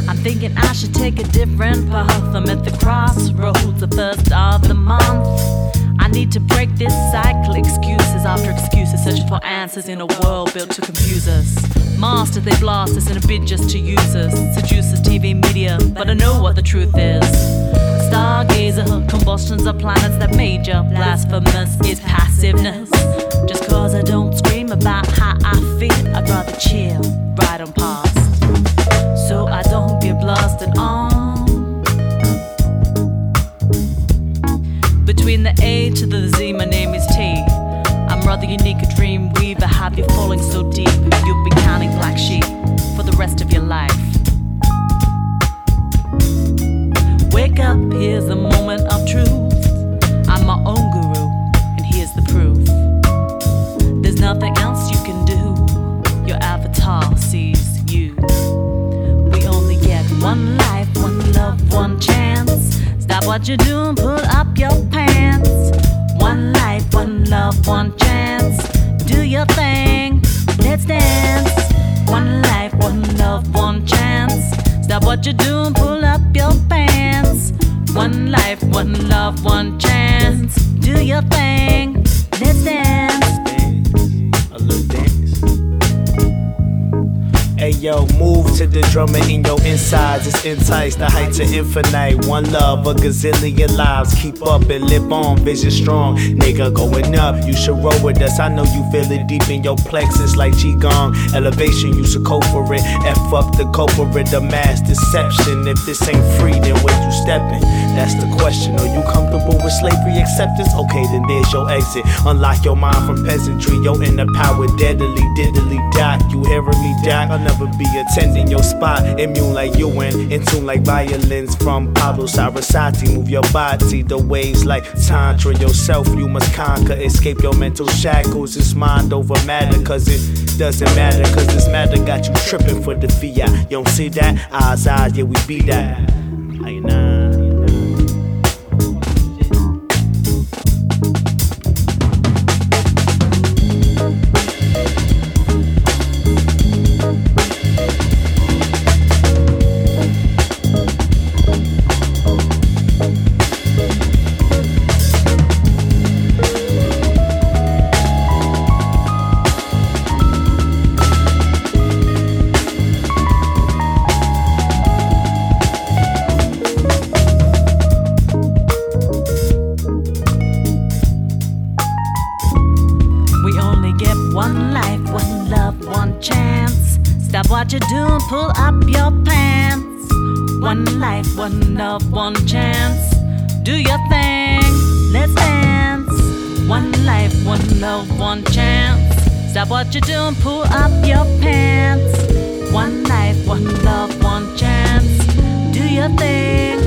I'm thinking I should take a different path. I'm at the crossroads, the first of the month. I need to break this cycle, excuses after excuses, searching for answers in a world built to confuse us. Masters, they blast us in a bid just to use us. Seducers, TV, media, but I know what the truth is. Stargazer, combustions of planets that major. Blasphemous is passiveness. Just cause I don't scream about how I feel, I'd rather chill, right on past, so I don't get blasted on. Between the A to the Z, my name is T. I'm rather unique, a dream weaver. Have you falling so deep, you'll be counting black sheep for the rest of your life. Wake up, here's the moment of truth. I'm my own guru, and here's the proof. There's nothing else you can do. Your avatar sees you. We only get one life, one love, one chance. Stop what you're doing, pull up your pants. One life, one love, one chance. Do your thing, let's dance. One life, one love, one chance. Stop what you're doing, pull up your pants. One life, one love, one chance. Do your thing, let's dance. A little dance. Hey yo, move to the drummer in your insides. It's enticed, the heights of infinite. One love, a gazillion lives. Keep up and live on, vision strong. Nigga going up, you should roll with us. I know you feel it deep in your plexus like Qigong. Elevation, you should cope for it. F up the culprit, the mass deception. If this ain't free, then where you stepping? That's the question. Are you comfortable with slavery acceptance? Okay, then there's your exit. Unlock your mind from peasantry. Your inner power deadly, diddly doc. You hearing me, doc? I'll never be attending your spot. Immune like you in tune like violins from Pablo Sarasate. Move your body, the waves like Tantra. Yourself, you must conquer. Escape your mental shackles. It's mind over matter, cause it doesn't matter. Cause this matter got you tripping for the fiat. You don't see that? Eyes, yeah, we be that. Like, nah. One life, one love, one chance. Stop what you're doing, pull up your pants. One life, one love, one chance. Do your thing, let's dance. One life, one love, one chance. Stop what you're doing, pull up your pants. One life, one love, one chance. Do your thing.